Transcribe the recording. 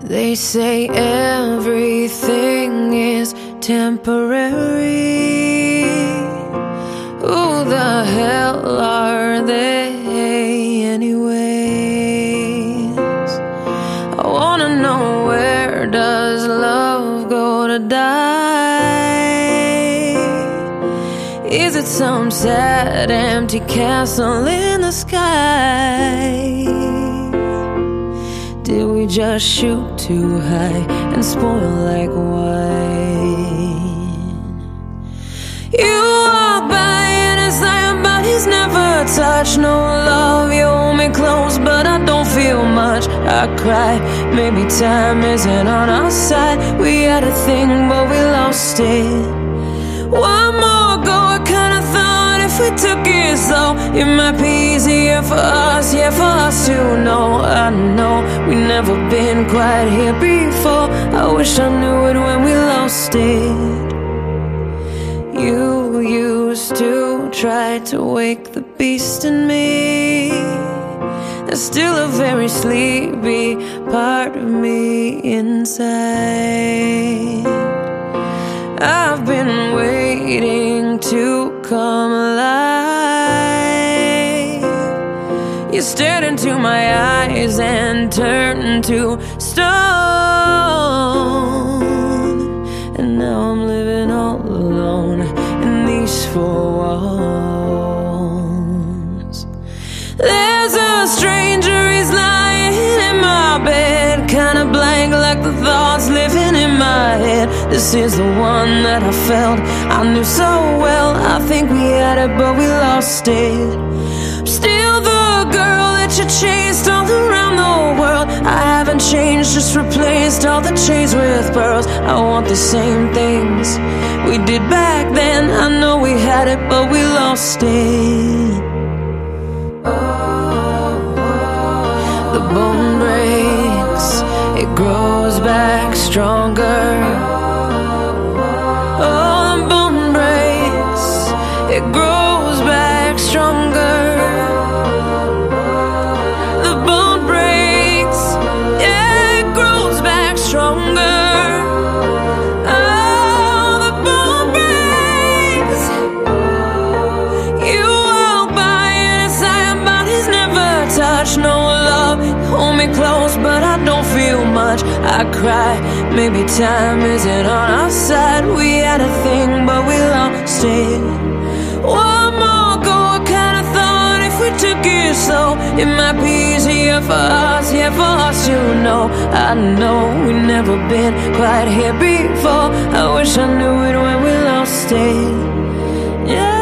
They say everything is temporary. Who the hell are they anyways? I wanna know, where does love go to die? Is it some sad empty castle in the sky? Did we just shoot too high and spoil like wine? You walk by and it's like our bodies never touch. No love, you hold me close, but I don't feel much. I cry, maybe time isn't on our side. We had a thing, but we lost it. One more go, I kinda thought if we took it slow, it might be easier for us, yeah, for us to know. I know we never been quite here before. I wish I knew it when we lost it. You used to try to wake the beast in me. There's still a very sleepy part of me inside. I've been waiting to come alive. You stared into my eyes and turned to stone. And now I'm living all alone in these four walls. There's a stranger, he's lying in my bed, kinda blank like the thoughts living in my head. This is the one that I felt I knew so well. I think we had it, but we lost it. Still the girl that you chased all around the world. I haven't changed, just replaced all the chains with pearls. I want the same things we did back then. I know we had it, but we lost it. The bone breaks, it grows back stronger. Oh, the bone breaks, it grows back stronger. The bone breaks, yeah, it grows back stronger. Oh, the bone breaks. You walk by and it's like our bodies never touch. No love, hold me close, but I don't feel much. I cry, maybe time isn't on our side. We had a thing, but we lost it. One more go, I kinda thought if we took it slow, it might be easier for us, yeah, for us to know. I know we never been quite here before. I wish I knew it when we lost it. Yeah.